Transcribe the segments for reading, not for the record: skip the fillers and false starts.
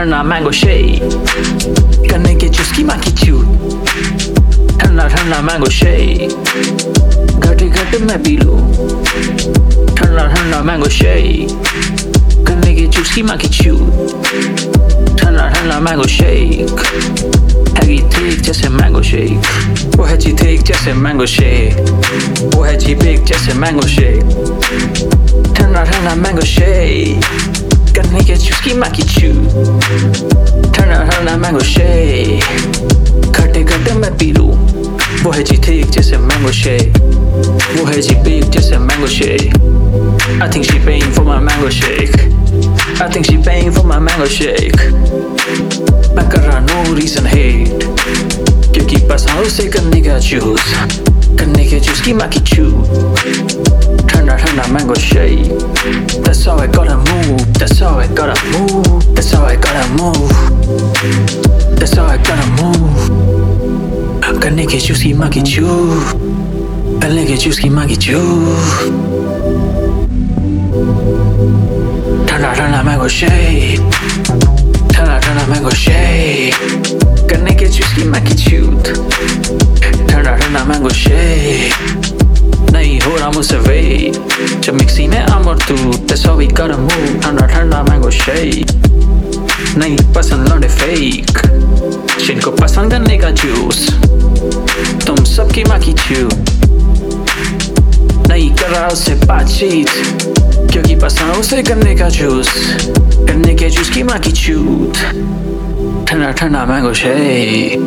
ठंडा mango shake करने के चुस्की माँ की चूत ठंडा ठंडा मैंगो शेक घटे घटे मैं पी लूं ठंडा ठंडा मैंगो शेक करने के चुस्की माँ की चूत ठंडा ठंडा मैंगो शेक हैगी थिक जैसे मैंगो शेक वो है जी थिक जैसे मैंगो शेक वो है जी बिग जैसे मैंगो शेक ठंडा ठंडा मैंगो शेक करने के चुस्की माँ की चूत ठंडा ठंडा मैंगो शेक घटे घटे मैं पी लूं वो है जी थिक जैसे मैंगो शेक वो है जी बिग जैसे mango shake I think she paying for my mango shake I think she paying for my mango shake मैं कर रहा no reason hate क्योंकि पसंद उसे करने का choose करने के choose की माँ की chew ठंडा ठंडा mango shake That's how I gotta move That's how I gotta move That's how I gotta move That's how I gotta move करने के choose की माँ की chew करने के choose की माँ की chew ठंडा ठंडा मैंगो शेक ठंडा ठंडा मैंगो शेक करने के चुस्की माँ की चूत ठंडा ठंडा मैंगो शेक नहीं हो रहा मुझसे वेट जब मिक्सी में आम और दूध That's how we gotta move ठंडा ठंडा मैंगो शेक नहीं पसंद लौंडे फेक जिनको पसंद करने का जूस तुम सबकी माँ की चूत नहीं कर रहा उससे बातचीत क्योंकि पसंद उसे करने का जूस करने के जूस की माँ की चूत ठंडा ठंडा मैंगो शेक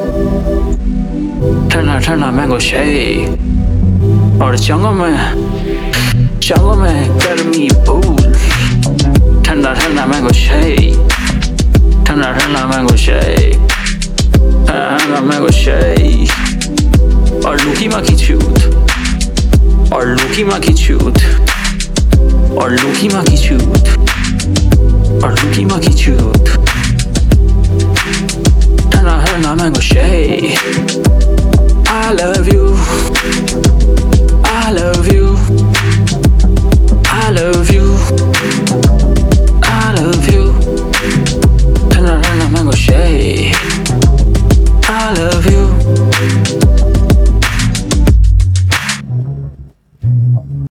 ठंडा ठंडा मैंगो शेक और जंगों में गर्मी फूल ठंडा ठंडा मैंगो शेक ठंडा ठंडा मैंगो शेक ठंडा मैंगो शेक और लूकी माँ की चूत और लूकी माँ की चूत और लूकी माँ की चूत और लूकी माँ की चूत ठंडा ठंडा mango shake I love you I love you